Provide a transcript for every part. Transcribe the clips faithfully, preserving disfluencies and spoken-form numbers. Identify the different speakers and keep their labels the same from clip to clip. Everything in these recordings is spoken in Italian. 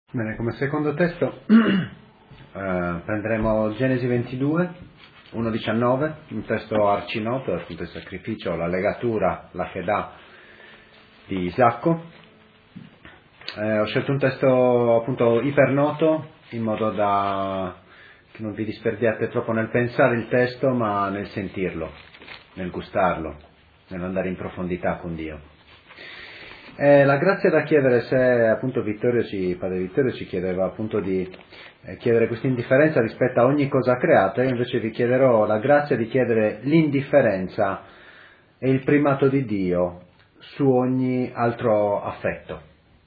Speaker 1: Bene, come secondo testo eh, prenderemo Genesi ventidue, uno diciannove, un testo arcinoto, appunto il sacrificio, la legatura, la Chedah di Isacco. Eh, ho scelto un testo appunto ipernoto, in modo da che non vi disperdiate troppo nel pensare il testo, ma nel sentirlo, nel gustarlo, nell'andare in profondità con Dio. Eh, la grazia da chiedere, se appunto Vittorio ci, padre Vittorio ci chiedeva appunto di eh, chiedere questa indifferenza rispetto a ogni cosa creata, io invece vi chiederò la grazia di chiedere l'indifferenza e il primato di Dio su ogni altro affetto.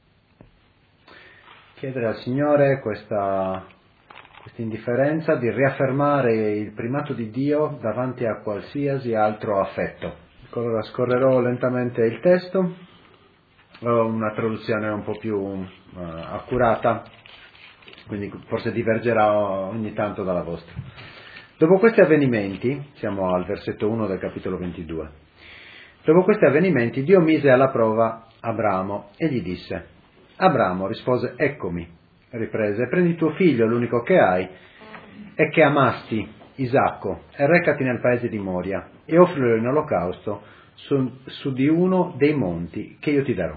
Speaker 1: Chiedere al Signore questa, questa indifferenza di riaffermare il primato di Dio davanti a qualsiasi altro affetto. Allora scorrerò lentamente il testo. Ho una traduzione un po' più uh, accurata, quindi forse divergerà ogni tanto dalla vostra. Dopo questi avvenimenti, siamo al versetto uno del capitolo ventidue, dopo questi avvenimenti Dio mise alla prova Abramo e gli disse: Abramo rispose: eccomi. Riprese: prendi tuo figlio, l'unico che hai e che amasti, Isacco, e recati nel paese di Moria e offrilo in olocausto su, su di uno dei monti che io ti darò.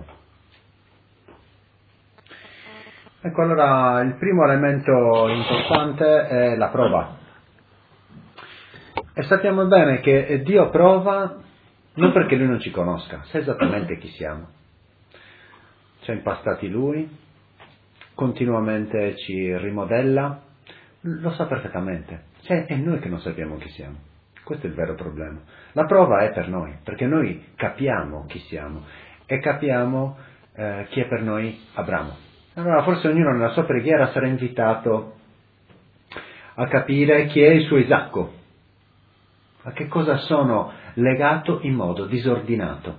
Speaker 1: Ecco, allora il primo elemento importante è la prova. E sappiamo bene che Dio prova non perché Lui non ci conosca, sa esattamente chi siamo. Ci ha impastati Lui, continuamente ci rimodella, lo sa perfettamente. Cioè, è noi che non sappiamo chi siamo. Questo è il vero problema. La prova è per noi, perché noi capiamo chi siamo e capiamo eh, chi è per noi Abramo. Allora forse ognuno nella sua preghiera sarà invitato a capire chi è il suo Isacco, a che cosa sono legato in modo disordinato.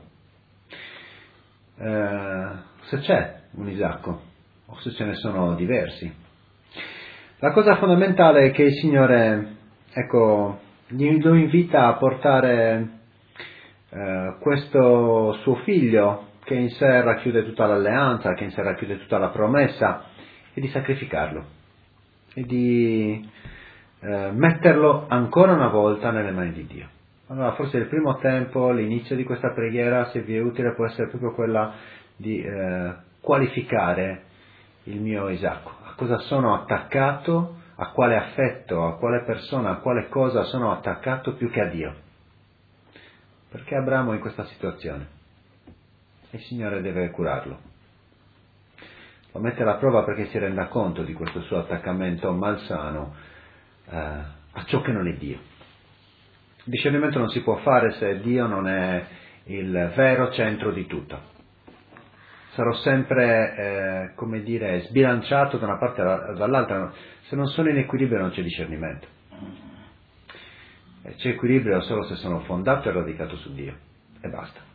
Speaker 1: Eh, se c'è un Isacco o se ce ne sono diversi. La cosa fondamentale è che il Signore, ecco, lo invita a portare eh, questo suo figlio, che in sé racchiude tutta l'alleanza, che in sé racchiude tutta la promessa, e di sacrificarlo, e di eh, metterlo ancora una volta nelle mani di Dio. Allora forse il primo tempo, l'inizio di questa preghiera, se vi è utile, può essere proprio quella di eh, qualificare il mio Isacco, a cosa sono attaccato, a quale affetto, a quale persona, a quale cosa sono attaccato più che a Dio. Perché Abramo è in questa situazione? Il Signore deve curarlo. Lo mette alla prova perché si renda conto di questo suo attaccamento malsano eh, a ciò che non è Dio. Il discernimento non si può fare se Dio non è il vero centro di tutto. Sarò sempre, eh, come dire, sbilanciato da una parte o dall'altra. Se non sono in equilibrio non c'è discernimento. E c'è equilibrio solo se sono fondato e radicato su Dio. E basta.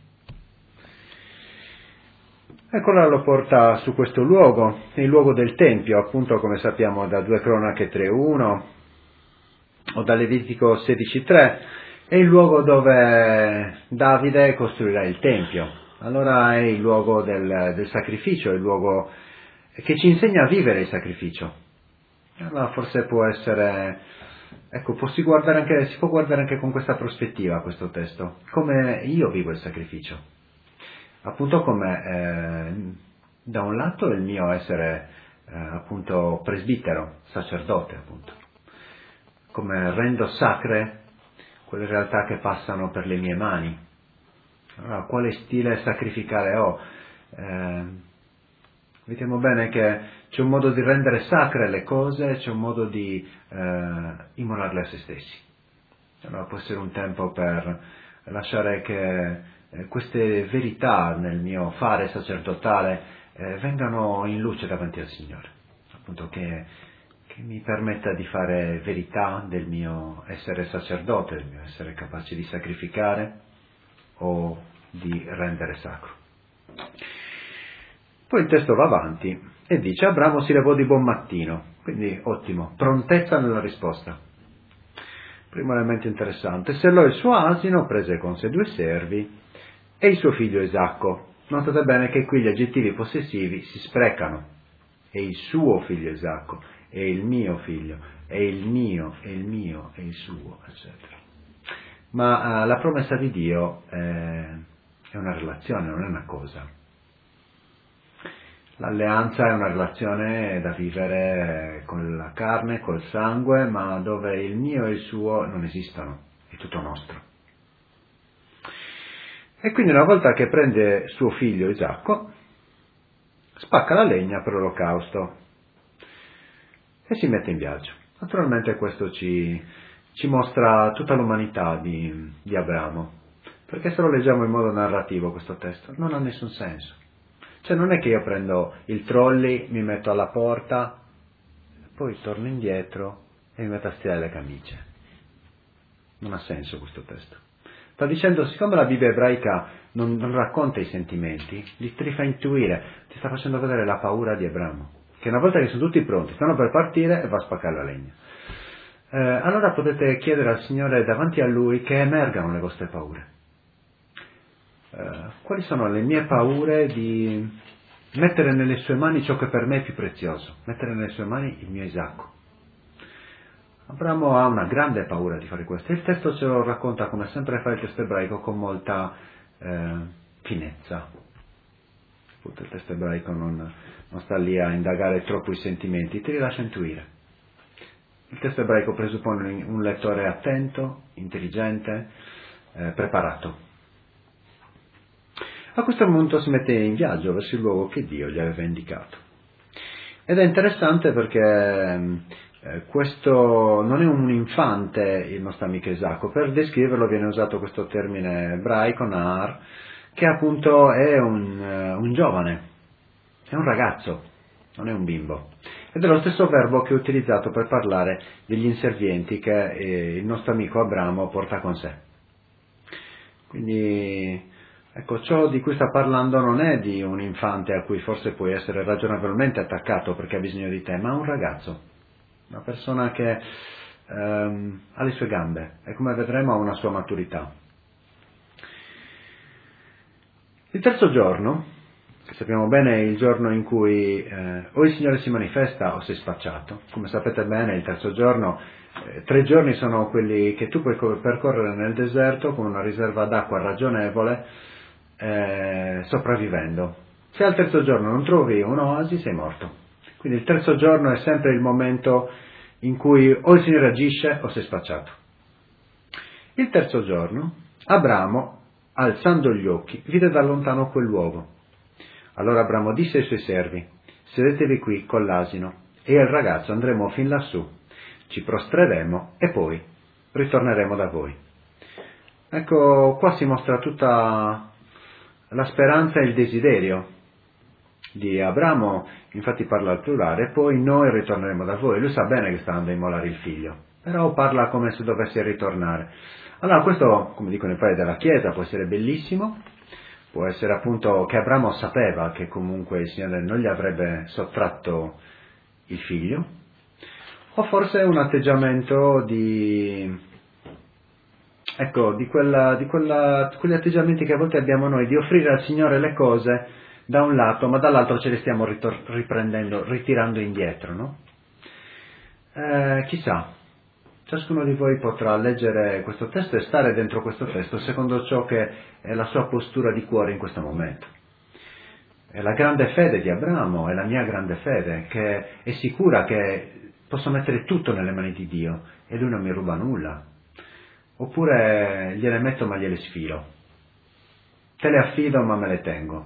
Speaker 1: Ecco, allora lo porta su questo luogo, il luogo del Tempio, appunto come sappiamo da due Cronache tre uno o da Levitico sedici tre, è il luogo dove Davide costruirà il Tempio. Allora è il luogo del, del sacrificio, è il luogo che ci insegna a vivere il sacrificio. Allora forse può essere, ecco, può si, guardare anche, si può guardare anche con questa prospettiva questo testo, come io vivo il sacrificio. Appunto come eh, da un lato il mio essere eh, appunto presbitero, sacerdote appunto, come rendo sacre quelle realtà che passano per le mie mani. Allora, quale stile sacrificale ho? Eh, vediamo bene che c'è un modo di rendere sacre le cose, c'è un modo di eh, immolarle a se stessi. Allora può essere un tempo per lasciare che eh, queste verità nel mio fare sacerdotale eh, vengano in luce davanti al Signore, appunto che, che mi permetta di fare verità del mio essere sacerdote, del mio essere capace di sacrificare o di rendere sacro. Poi il testo va avanti e dice: Abramo si levò di buon mattino, quindi ottimo, prontezza nella risposta. Primo elemento interessante: sellò il suo asino, prese con sé due servi e il suo figlio Isacco. Notate bene che qui gli aggettivi possessivi si sprecano. e il suo figlio Isacco, e il mio figlio, e il mio, e il mio, e il suo, eccetera. Ma uh, la promessa di Dio eh, è una relazione, non è una cosa. L'alleanza è una relazione da vivere con la carne, col sangue, ma dove il mio e il suo non esistono, è tutto nostro. E quindi una volta che prende suo figlio Isacco, spacca la legna per l'olocausto e si mette in viaggio. Naturalmente questo ci, ci mostra tutta l'umanità di, di Abramo, perché se lo leggiamo in modo narrativo questo testo non ha nessun senso. Cioè non è che io prendo il trolley, mi metto alla porta, poi torno indietro e mi metto a stirare le camicie. Non ha senso questo testo. Sta dicendo, siccome la Bibbia ebraica non, non racconta i sentimenti, li ti fa intuire, ti sta facendo vedere la paura di Abramo, che una volta che sono tutti pronti, stanno per partire e va a spaccare la legna. Eh, allora potete chiedere al Signore davanti a Lui che emergano le vostre paure. Uh, quali sono le mie paure di mettere nelle sue mani ciò che per me è più prezioso, mettere nelle sue mani il mio Isacco. Abramo ha una grande paura di fare questo. Il testo ce lo racconta, come sempre fa il testo ebraico, con molta eh, finezza. Il testo ebraico non, non sta lì a indagare troppo i sentimenti, ti li lascia intuire. Il testo ebraico presuppone un lettore attento, intelligente, eh, preparato. A questo punto si mette in viaggio verso il luogo che Dio gli aveva indicato. Ed è interessante perché eh, questo non è un infante, il nostro amico Isacco. Per descriverlo viene usato questo termine ebraico, nar, che appunto è un, uh, un giovane, è un ragazzo, non è un bimbo. Ed è lo stesso verbo che è utilizzato per parlare degli inservienti che eh, il nostro amico Abramo porta con sé. Quindi... ecco, ciò di cui sta parlando non è di un infante a cui forse puoi essere ragionevolmente attaccato perché ha bisogno di te, ma un ragazzo, una persona che ehm, ha le sue gambe e, come vedremo, ha una sua maturità. Il terzo giorno, che sappiamo bene è il giorno in cui eh, o il Signore si manifesta o sei spacciato. Come sapete bene, il terzo giorno, eh, tre giorni sono quelli che tu puoi percorrere nel deserto con una riserva d'acqua ragionevole, Eh, sopravvivendo. Se al terzo giorno non trovi un'oasi, sei morto. Quindi il terzo giorno è sempre il momento in cui o il Signore agisce o sei spacciato. Il terzo giorno Abramo, alzando gli occhi, vide da lontano quel luogo. Allora Abramo disse ai suoi servi: sedetevi qui con l'asino e il ragazzo andremo fin lassù, ci prostreremo e poi ritorneremo da voi. Ecco, qua si mostra tutta la speranza e il desiderio di Abramo, infatti parla al plurale, poi noi ritorneremo da voi. Lui sa bene che sta andando a immolare il figlio, però parla come se dovesse ritornare. Allora questo, come dicono i padri della Chiesa, può essere bellissimo, può essere appunto che Abramo sapeva che comunque il Signore non gli avrebbe sottratto il figlio, o forse un atteggiamento di... ecco, di, quella, di quella, quegli atteggiamenti che a volte abbiamo noi, di offrire al Signore le cose da un lato, ma dall'altro ce le stiamo ritor- riprendendo, ritirando indietro, no? Eh, chissà, ciascuno di voi potrà leggere questo testo e stare dentro questo testo secondo ciò che è la sua postura di cuore in questo momento. È la grande fede di Abramo, è la mia grande fede, che è sicura che posso mettere tutto nelle mani di Dio e Lui non mi ruba nulla. Oppure gliele metto ma gliele sfilo, te le affido ma me le tengo.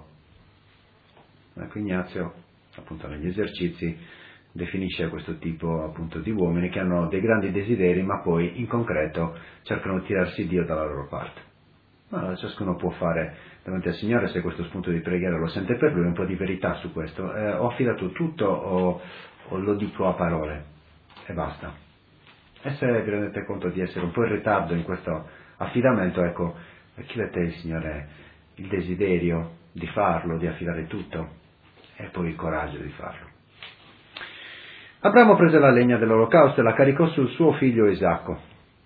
Speaker 1: Ecco, Ignazio appunto negli esercizi definisce questo tipo appunto di uomini che hanno dei grandi desideri ma poi in concreto cercano di tirarsi Dio dalla loro parte. Ma ciascuno può fare davanti al Signore, se questo spunto di preghiera lo sente per lui, un po' di verità su questo. Eh, ho affidato tutto o, o lo dico a parole e basta. E se vi rendete conto di essere un po' in ritardo in questo affidamento, ecco, chiedete al Signore il desiderio di farlo, di affidare tutto, e poi il coraggio di farlo. Abramo prese la legna dell'olocausto e la caricò sul suo figlio Isacco.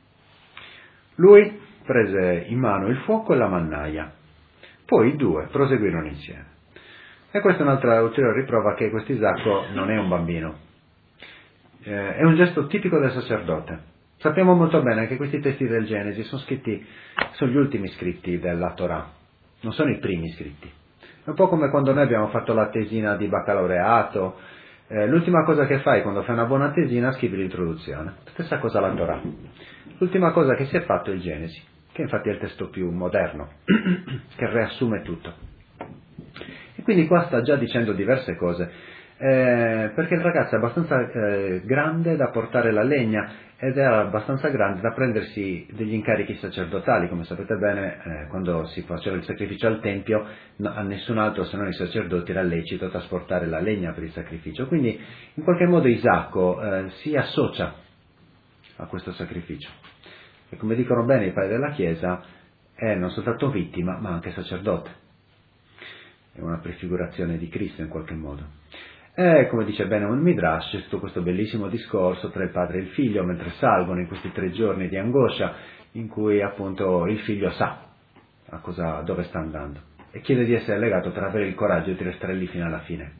Speaker 1: Lui prese in mano il fuoco e la mannaia. Poi i due proseguirono insieme. E questa è un'altra ulteriore riprova che questo Isacco non è un bambino, eh, è un gesto tipico del sacerdote. Sappiamo molto bene che questi testi del Genesi sono scritti, sono gli ultimi scritti della Torah, non sono i primi scritti. È un po' come quando noi abbiamo fatto la tesina di baccalaureato, eh, l'ultima cosa che fai quando fai una buona tesina scrivi l'introduzione, stessa cosa la Torah. L'ultima cosa che si è fatto è il Genesi, che infatti è il testo più moderno, che riassume tutto. E quindi qua sta già dicendo diverse cose, eh, perché il ragazzo è abbastanza eh, grande da portare la legna ed è abbastanza grande da prendersi degli incarichi sacerdotali. Come sapete bene, eh, quando si faceva il sacrificio al Tempio, no, a nessun altro se non i sacerdoti era lecito trasportare la legna per il sacrificio. Quindi in qualche modo Isacco eh, si associa a questo sacrificio. E come dicono bene i padri della Chiesa, è non soltanto vittima, ma anche sacerdote. È una prefigurazione di Cristo in qualche modo. E come dice bene un Midrash, c'è stato questo bellissimo discorso tra il padre e il figlio mentre salgono in questi tre giorni di angoscia, in cui appunto il figlio sa a cosa, dove sta andando e chiede di essere legato per avere il coraggio di restare lì fino alla fine.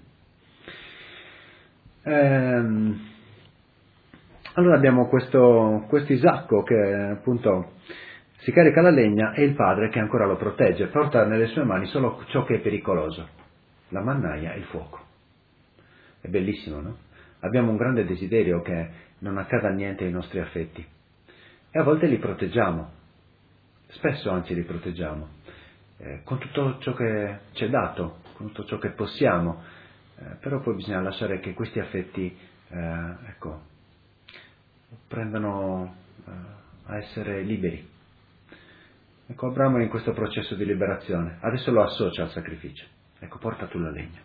Speaker 1: Ehm, allora abbiamo questo, questo Isacco che appunto si carica la legna e il padre che ancora lo protegge, porta nelle sue mani solo ciò che è pericoloso, la mannaia e il fuoco. È bellissimo, no? Abbiamo un grande desiderio che non accada niente ai nostri affetti e a volte li proteggiamo, spesso anzi li proteggiamo, eh, con tutto ciò che ci è dato, con tutto ciò che possiamo, eh, però poi bisogna lasciare che questi affetti, eh, ecco, prendano eh, a essere liberi. Ecco, Abramo è in questo processo di liberazione, adesso lo associa al sacrificio. Ecco, porta tu la legna.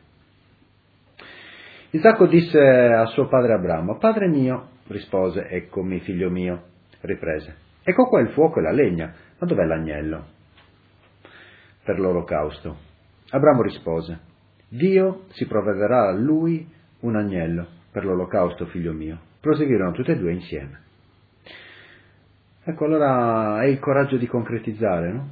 Speaker 1: Isacco disse a suo padre Abramo: Padre mio, rispose, eccomi figlio mio, riprese. Ecco qua il fuoco e la legna, ma dov'è l'agnello per l'olocausto? Abramo rispose: Dio si provvederà a lui un agnello per l'olocausto, figlio mio. Proseguirono tutti e due insieme. Ecco, allora è il coraggio di concretizzare, no?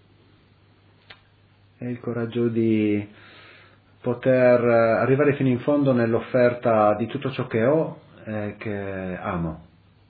Speaker 1: È il coraggio di poter arrivare fino in fondo nell'offerta di tutto ciò che ho e che amo.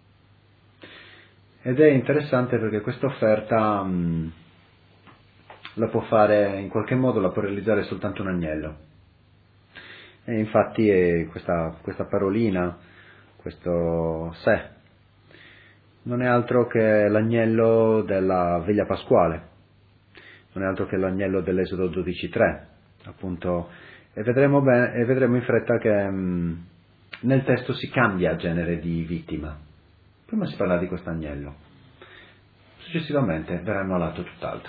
Speaker 1: Ed è interessante perché questa offerta mh, la può fare, in qualche modo la può realizzare soltanto un agnello. E infatti è questa, questa parolina, questo sé, non è altro che l'agnello della veglia pasquale, non è altro che l'agnello dell'Esodo dodici tre, appunto, e vedremo, bene, e vedremo in fretta che mh, nel testo si cambia genere di vittima. Prima si parla di questo agnello, successivamente verrà annullato tutt'altro.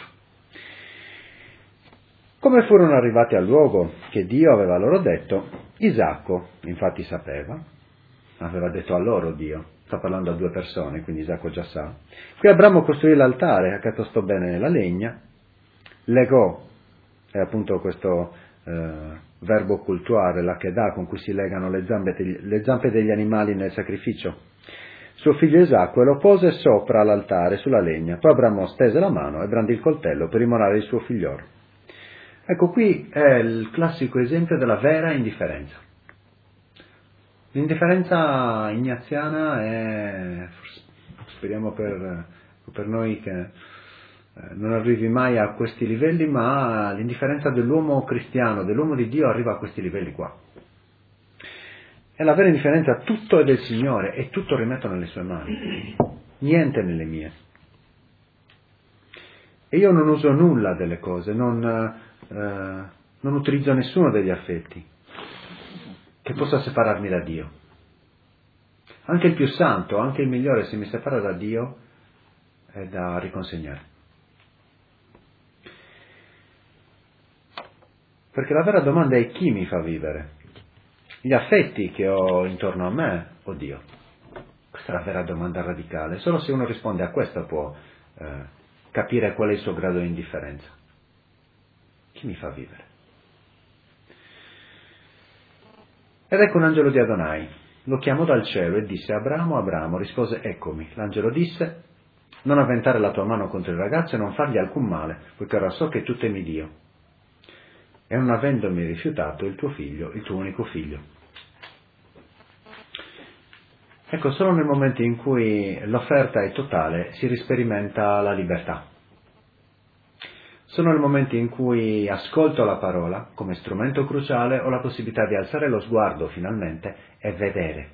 Speaker 1: Come furono arrivati al luogo che Dio aveva loro detto, Isacco infatti sapeva, aveva detto a loro Dio, sta parlando a due persone, quindi Isacco già sa. Qui Abramo costruì l'altare, accatastò bene la legna, legò, è appunto questo eh, verbo cultuare, la chedah, con cui si legano le zampe, le zampe degli animali nel sacrificio, suo figlio Isacco, e lo pose sopra l'altare sulla legna. Poi Abramo stese la mano e brandì il coltello per immolare il suo figliolo. Ecco, qui è il classico esempio della vera indifferenza. L'indifferenza ignaziana è, speriamo per, per noi che eh, non arrivi mai a questi livelli, ma l'indifferenza dell'uomo cristiano, dell'uomo di Dio, arriva a questi livelli qua. E la vera indifferenza, tutto è del Signore e tutto rimetto nelle sue mani, niente nelle mie. E io non uso nulla delle cose, non, eh, non utilizzo nessuno degli affetti che possa separarmi da Dio. Anche il più santo, anche il migliore, se mi separa da Dio, è da riconsegnare. Perché la vera domanda è: chi mi fa vivere? Gli affetti che ho intorno a me o Dio? Questa è la vera domanda radicale. Solo se uno risponde a questa può eh, capire qual è il suo grado di indifferenza. Chi mi fa vivere? Ed ecco un angelo di Adonai, lo chiamò dal cielo e disse: Abramo, Abramo, rispose: eccomi. L'angelo disse: non avventare la tua mano contro il ragazzo e non fargli alcun male, poiché ora so che tu temi Dio. e non avendomi rifiutato il tuo figlio, il tuo unico figlio. Ecco, solo nel momento in cui l'offerta è totale si risperimenta la libertà. Solo nel momento in cui ascolto la parola come strumento cruciale ho la possibilità di alzare lo sguardo finalmente e vedere.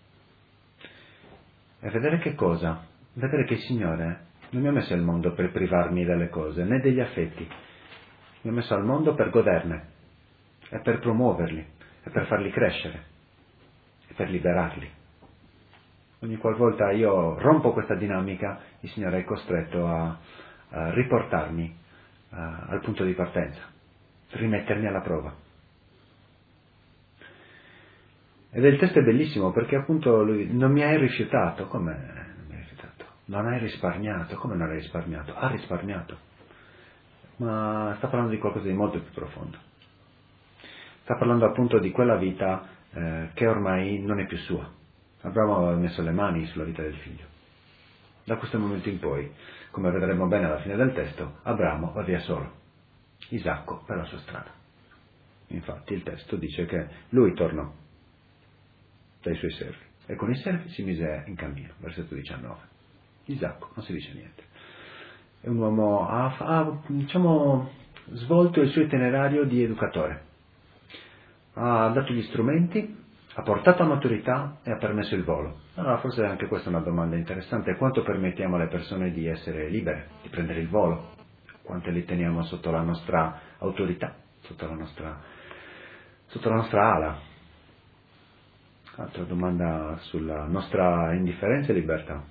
Speaker 1: E vedere che cosa? Vedere che il Signore non mi ha messo al mondo per privarmi delle cose, né degli affetti. Mi ha messo al mondo per goderne, e per promuoverli, e per farli crescere, e per liberarli. Ogni qualvolta io rompo questa dinamica, il Signore è costretto a, a riportarmi a, al punto di partenza, rimettermi alla prova. Ed il testo è bellissimo perché appunto lui non mi hai rifiutato. Come non mi hai rifiutato? Non hai risparmiato. Come non hai risparmiato? Ha risparmiato. Ma sta parlando di qualcosa di molto più profondo. Sta parlando appunto di quella vita eh, che ormai non è più sua. Abramo aveva messo le mani sulla vita del figlio. Da questo momento in poi, come vedremo bene alla fine del testo, Abramo va via solo. Isacco per la sua strada. Infatti il testo dice che lui tornò dai suoi servi e con i servi si mise in cammino. Versetto diciannove. Isacco non si dice niente. È un uomo, ha, ha diciamo, svolto il suo itinerario di educatore. Ha dato gli strumenti, ha portato a maturità e ha permesso il volo. Allora forse anche questa è una domanda interessante. Quanto permettiamo alle persone di essere libere, di prendere il volo? Quante li teniamo sotto la nostra autorità, sotto la nostra, sotto la nostra ala? Altra domanda sulla nostra indifferenza e libertà.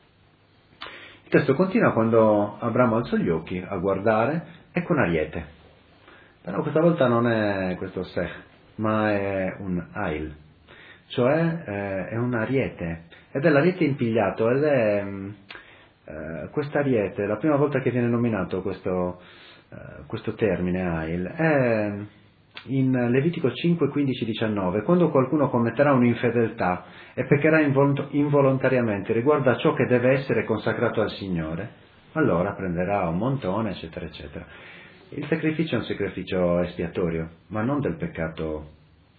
Speaker 1: Il testo continua quando Abramo alzò gli occhi a guardare, ecco un ariete. Però questa volta non è questo seh, ma è un ail, cioè eh, è un ariete, ed è l'ariete impigliato, ed è eh, quest'ariete, la prima volta che viene nominato questo, eh, questo termine ail, è in Levitico cinque, quindici, diciannove, quando qualcuno commetterà un'infedeltà e peccherà involontariamente riguardo a ciò che deve essere consacrato al Signore, allora prenderà un montone, eccetera, eccetera. Il sacrificio è un sacrificio espiatorio, ma non del peccato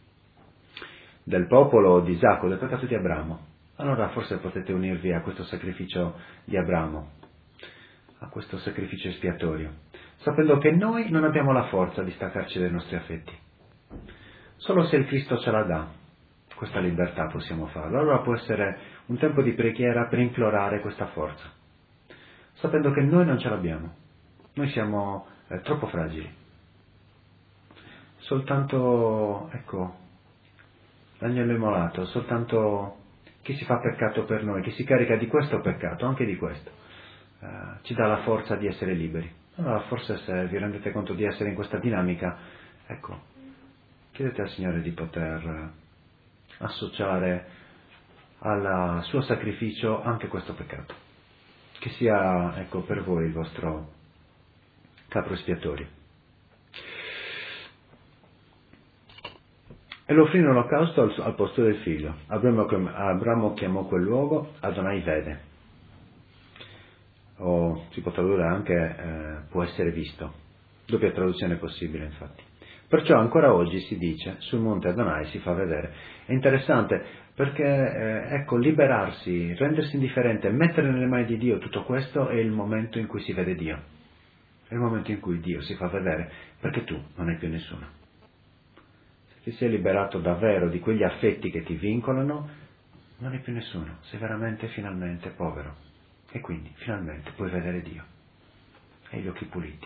Speaker 1: del popolo di Isacco, del peccato di Abramo. Allora forse potete unirvi a questo sacrificio di Abramo, a questo sacrificio espiatorio, sapendo che noi non abbiamo la forza di staccarci dai nostri affetti. Solo se il Cristo ce la dà, questa libertà possiamo farlo. Allora può essere un tempo di preghiera per implorare questa forza, sapendo che noi non ce l'abbiamo. Noi siamo eh, troppo fragili. Soltanto, ecco, l'agnello immolato, soltanto chi si fa peccato per noi, chi si carica di questo peccato, anche di questo, eh, ci dà la forza di essere liberi. Allora forse se vi rendete conto di essere in questa dinamica, ecco, chiedete al Signore di poter associare al suo sacrificio anche questo peccato, che sia, ecco, per voi il vostro capro espiatorio. E lo offrì in olocausto al, al posto del figlio. Abramo, Abramo chiamò quel luogo Adonai vede, o si può tradurre anche eh, può essere visto, doppia traduzione possibile infatti. Perciò ancora oggi si dice sul monte Adonai si fa vedere. È interessante perché eh, ecco, liberarsi, rendersi indifferente, mettere nelle mani di Dio tutto questo è il momento in cui si vede Dio, è il momento in cui Dio si fa vedere, perché tu non hai più nessuno. Se sei liberato davvero di quegli affetti che ti vincolano, non hai più nessuno, sei veramente finalmente povero e quindi finalmente puoi vedere Dio, hai gli occhi puliti.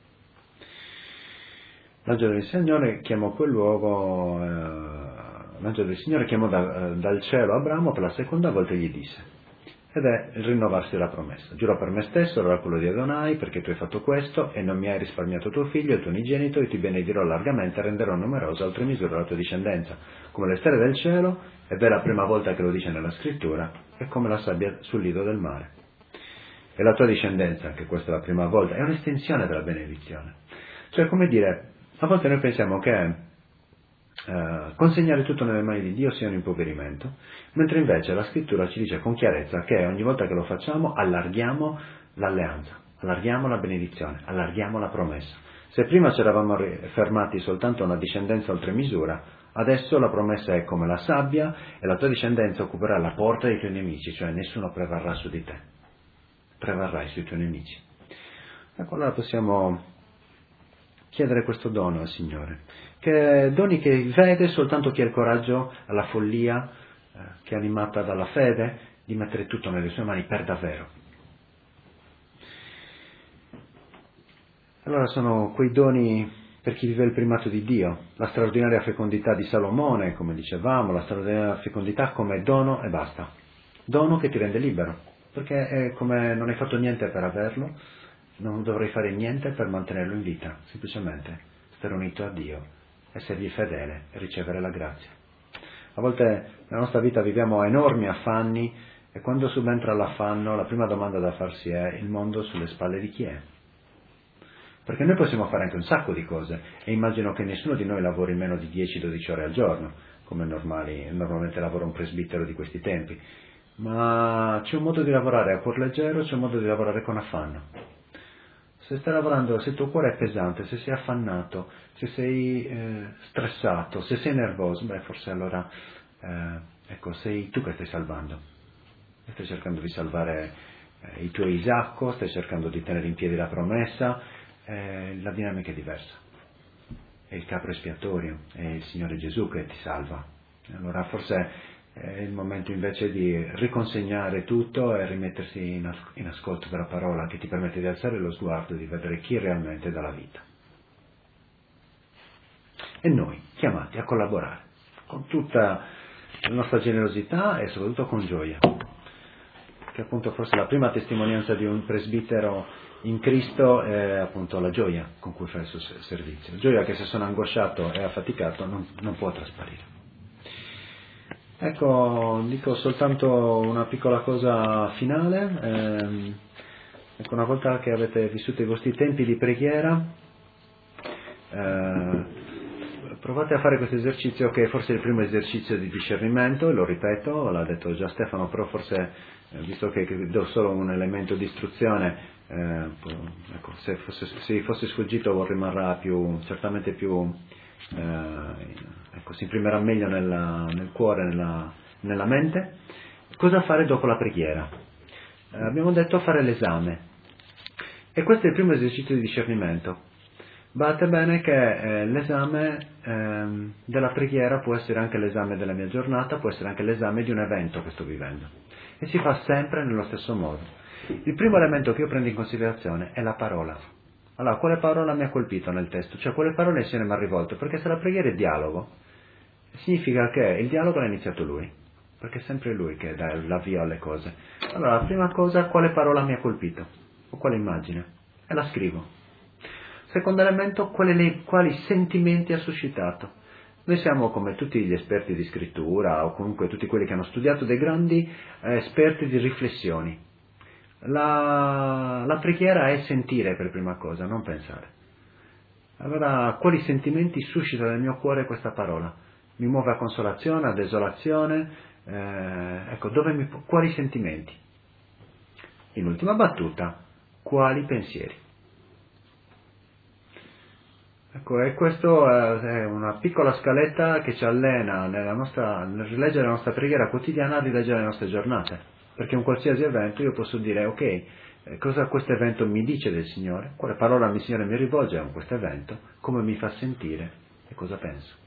Speaker 1: L'angelo del Signore chiamò quel luogo, eh, l'angelo del Signore chiamò da, eh, dal cielo Abramo per la seconda volta e gli disse, ed è il rinnovarsi della promessa. Giuro per me stesso, l'oracolo di Adonai, perché tu hai fatto questo e non mi hai risparmiato tuo figlio, il tuo unigenito, e ti benedirò largamente e renderò numerosa oltre misura la tua discendenza, come le stelle del cielo, ed è la prima volta che lo dice nella scrittura, e come la sabbia sul lido del mare. E la tua discendenza, anche questa è la prima volta, è un'estensione della benedizione. Cioè, come dire, a volte noi pensiamo che Uh, consegnare tutto nelle mani di Dio sia un impoverimento, mentre invece la scrittura ci dice con chiarezza che ogni volta che lo facciamo allarghiamo l'alleanza, allarghiamo la benedizione, allarghiamo la promessa. Se prima ci eravamo fermati soltanto a una discendenza oltre misura, adesso la promessa è come la sabbia e la tua discendenza occuperà la porta dei tuoi nemici, cioè nessuno prevarrà su di te, prevarrai sui tuoi nemici. Ecco, allora possiamo chiedere questo dono al Signore, che doni che vede soltanto chi ha il coraggio, alla follia, eh, che è animata dalla fede, di mettere tutto nelle sue mani per davvero. Allora sono quei doni per chi vive il primato di Dio, la straordinaria fecondità di Salomone, come dicevamo, la straordinaria fecondità come dono e basta. Dono che ti rende libero, perché è come non hai fatto niente per averlo, non dovrai fare niente per mantenerlo in vita, semplicemente stare unito a Dio, essergli fedele e ricevere la grazia. A volte nella nostra vita viviamo enormi affanni e quando subentra l'affanno la prima domanda da farsi è: il mondo sulle spalle di chi è? Perché noi possiamo fare anche un sacco di cose e immagino che nessuno di noi lavori meno di dieci dodici ore al giorno, come normali, normalmente lavora un presbitero di questi tempi, ma c'è un modo di lavorare a cuor leggero, c'è un modo di lavorare con affanno. Se stai lavorando, se il tuo cuore è pesante, se sei affannato, se sei eh, stressato, se sei nervoso, beh forse allora eh, ecco, sei tu che stai salvando. Stai cercando di salvare eh, i tuoi Isacco, stai cercando di tenere in piedi la promessa. Eh, la dinamica è diversa, è il capro espiatorio, è il Signore Gesù che ti salva. Allora forse è il momento invece di riconsegnare tutto e rimettersi in, as- in ascolto della parola che ti permette di alzare lo sguardo e di vedere chi realmente dà la vita. E noi chiamati a collaborare con tutta la nostra generosità e soprattutto con gioia, che appunto forse la prima testimonianza di un presbitero in Cristo è appunto la gioia con cui fa il suo servizio, gioia che se sono angosciato e affaticato non, non può trasparire. Ecco, dico soltanto una piccola cosa finale. Ehm, ecco, una volta che avete vissuto i vostri tempi di preghiera, eh, provate a fare questo esercizio, che forse è il primo esercizio di discernimento, e lo ripeto, l'ha detto già Stefano, però forse, eh, visto che, che do solo un elemento di istruzione, eh, ecco, se fosse, se fosse sfuggito rimarrà più, certamente più, eh, ecco, si imprimerà meglio nella, nel cuore, nella, nella mente. Cosa fare dopo la preghiera? Eh, abbiamo detto fare l'esame, e questo è il primo esercizio di discernimento. Badate bene che eh, l'esame eh, della preghiera può essere anche l'esame della mia giornata, può essere anche l'esame di un evento che sto vivendo, e si fa sempre nello stesso modo. Il primo elemento che io prendo in considerazione è la parola. Allora, quale parola mi ha colpito nel testo? Cioè, quale parole se ne mi ha rivolto? Perché se la preghiera è dialogo, significa che il dialogo l'ha iniziato lui, perché è sempre lui che dà l'avvio alle cose. Allora, la prima cosa, quale parola mi ha colpito? O quale immagine? E la scrivo. Secondo elemento, quali, quali sentimenti ha suscitato. Noi siamo, come tutti gli esperti di scrittura, o comunque tutti quelli che hanno studiato, dei grandi eh, esperti di riflessioni. La, la preghiera è sentire per prima cosa, non pensare. Allora, quali sentimenti suscita nel mio cuore questa parola? Mi muove a consolazione, a desolazione? Eh, ecco, dove mi, quali sentimenti? In ultima battuta, quali pensieri? Ecco, e questo è una piccola scaletta che ci allena nella nostra, nel rileggere la nostra preghiera quotidiana, a rileggere le nostre giornate. Perché un qualsiasi evento io posso dire, ok, eh, cosa questo evento mi dice del Signore? Quale parola il Signore mi rivolge a questo evento? Come mi fa sentire? E cosa penso?